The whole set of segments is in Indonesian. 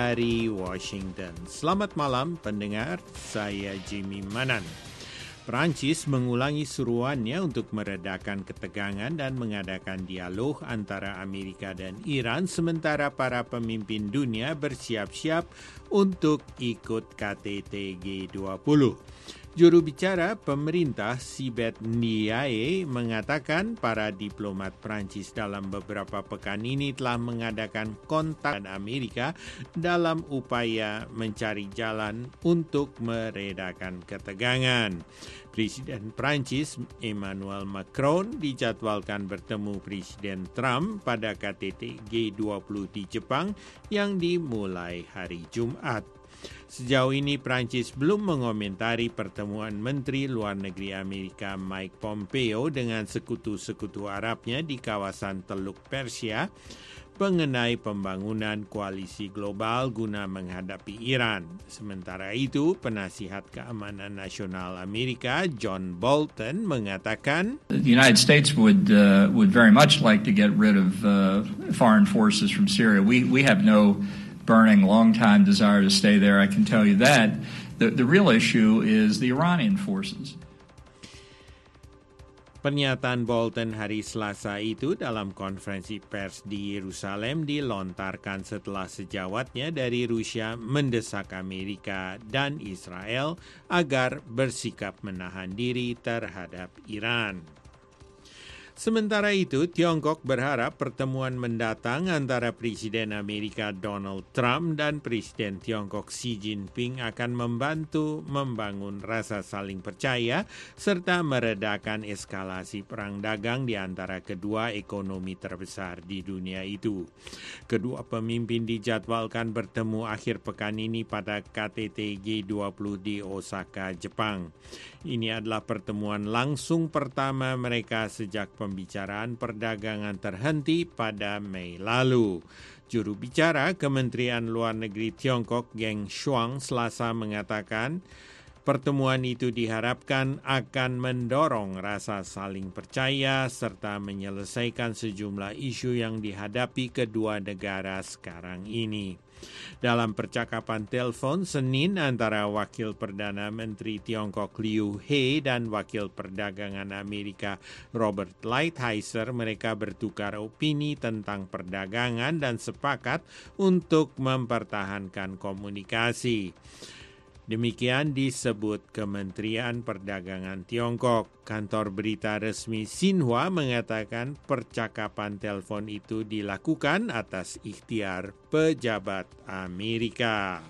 dari Washington. Selamat malam pendengar, saya Jimmy Manan. Perancis mengulangi seruannya untuk meredakan ketegangan dan mengadakan dialog antara Amerika dan Iran sementara para pemimpin dunia bersiap-siap untuk ikut KTT G20. Juru bicara pemerintah Sibeth Ndiaye mengatakan para diplomat Prancis dalam beberapa pekan ini telah mengadakan kontak dengan Amerika dalam upaya mencari jalan untuk meredakan ketegangan. Presiden Prancis Emmanuel Macron dijadwalkan bertemu Presiden Trump pada KTT G20 di Jepang yang dimulai hari Jumat. Sejauh ini Prancis belum mengomentari pertemuan Menteri Luar Negeri Amerika Mike Pompeo dengan sekutu-sekutu Arabnya di kawasan Teluk Persia mengenai pembangunan koalisi global guna menghadapi Iran. Sementara itu, penasihat keamanan nasional Amerika John Bolton mengatakan, The United States would very much like to get rid of foreign forces from Syria. We have no burning, long-time desire to stay there, I can tell you that. The real issue is the Iranian forces. Pernyataan Bolton hari Selasa itu dalam konferensi pers di Yerusalem dilontarkan setelah sejawatnya dari Rusia mendesak Amerika dan Israel agar bersikap menahan diri terhadap Iran. Sementara itu, Tiongkok berharap pertemuan mendatang antara Presiden Amerika Donald Trump dan Presiden Tiongkok Xi Jinping akan membantu membangun rasa saling percaya serta meredakan eskalasi perang dagang di antara kedua ekonomi terbesar di dunia itu. Kedua pemimpin dijadwalkan bertemu akhir pekan ini pada KTT G20 di Osaka, Jepang. Ini adalah pertemuan langsung pertama mereka sejak pembicaraan perdagangan terhenti pada Mei lalu. Juru bicara Kementerian Luar Negeri Tiongkok Geng Shuang Selasa mengatakan pertemuan itu diharapkan akan mendorong rasa saling percaya serta menyelesaikan sejumlah isu yang dihadapi kedua negara sekarang ini. Dalam percakapan telepon Senin antara Wakil Perdana Menteri Tiongkok Liu He dan Wakil Perdagangan Amerika Robert Lighthizer, mereka bertukar opini tentang perdagangan dan sepakat untuk mempertahankan komunikasi. Demikian disebut Kementerian Perdagangan Tiongkok. Kantor berita resmi Xinhua mengatakan percakapan telepon itu dilakukan atas ikhtiar pejabat Amerika.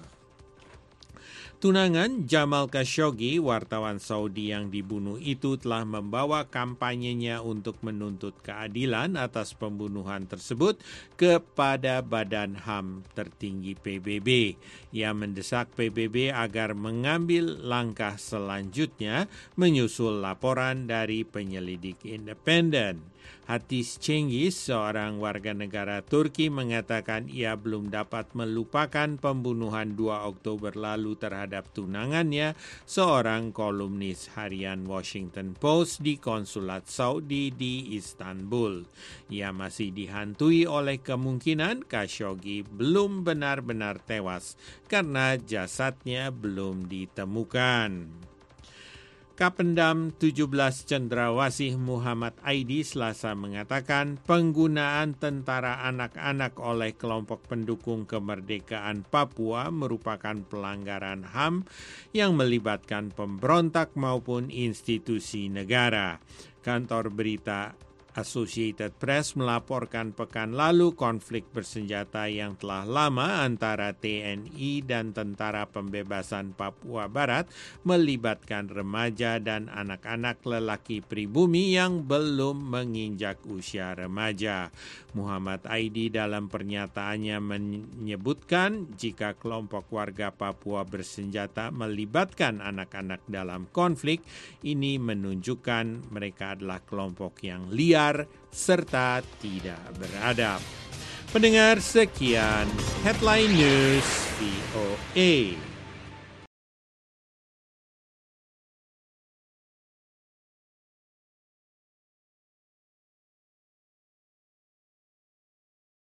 Tunangan Jamal Khashoggi, wartawan Saudi yang dibunuh itu telah membawa kampanyenya untuk menuntut keadilan atas pembunuhan tersebut kepada Badan HAM tertinggi PBB. Ia mendesak PBB agar mengambil langkah selanjutnya menyusul laporan dari penyelidik independen. Hatis Cengiz, seorang warga negara Turki, mengatakan ia belum dapat melupakan pembunuhan 2 Oktober lalu terhadap tunangannya, seorang kolumnis harian Washington Post di konsulat Saudi di Istanbul. Ia masih dihantui oleh kemungkinan Khashoggi belum benar-benar tewas karena jasadnya belum ditemukan. Kapendam 17 Cendrawasih Muhammad Aidi Selasa mengatakan penggunaan tentara anak-anak oleh kelompok pendukung kemerdekaan Papua merupakan pelanggaran HAM yang melibatkan pemberontak maupun institusi negara. Kantor berita Associated Press melaporkan pekan lalu konflik bersenjata yang telah lama antara TNI dan Tentara Pembebasan Papua Barat melibatkan remaja dan anak-anak lelaki pribumi yang belum menginjak usia remaja. Muhammad Aidi dalam pernyataannya menyebutkan jika kelompok warga Papua bersenjata melibatkan anak-anak dalam konflik, ini menunjukkan mereka adalah kelompok yang liar serta tidak beradab. Pendengar, sekian Headline News VOA.